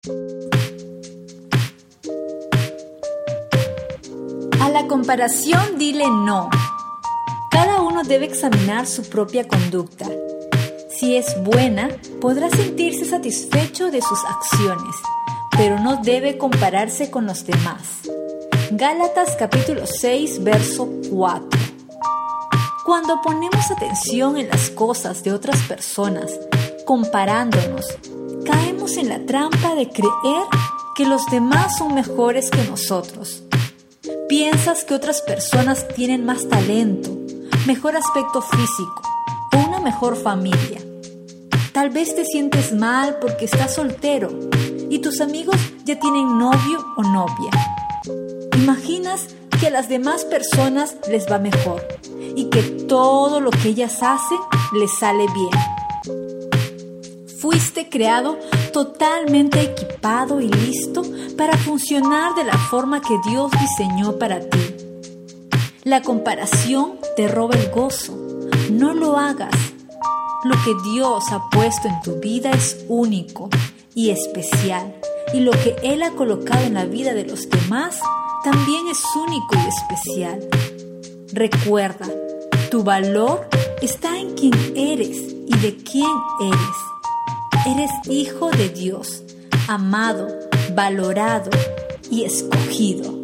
A la comparación dile no. Cada uno debe examinar su propia conducta. Si es buena, podrá sentirse satisfecho de sus acciones, pero no debe compararse con los demás. Gálatas capítulo 6, verso 4. Cuando ponemos atención en las cosas de otras personas, comparándonos, caemos en la trampa de creer que los demás son mejores que nosotros. Piensas que otras personas tienen más talento, mejor aspecto físico o una mejor familia. Tal vez te sientes mal porque estás soltero y tus amigos ya tienen novio o novia. Imaginas que a las demás personas les va mejor y que todo lo que ellas hacen les sale bien. Fuiste creado totalmente equipado y listo para funcionar de la forma que Dios diseñó para ti. La comparación te roba el gozo. No lo hagas. Lo que Dios ha puesto en tu vida es único y especial, y lo que Él ha colocado en la vida de los demás también es único y especial. Recuerda, tu valor está en quién eres y de quién eres. Eres hijo de Dios, amado, valorado y escogido.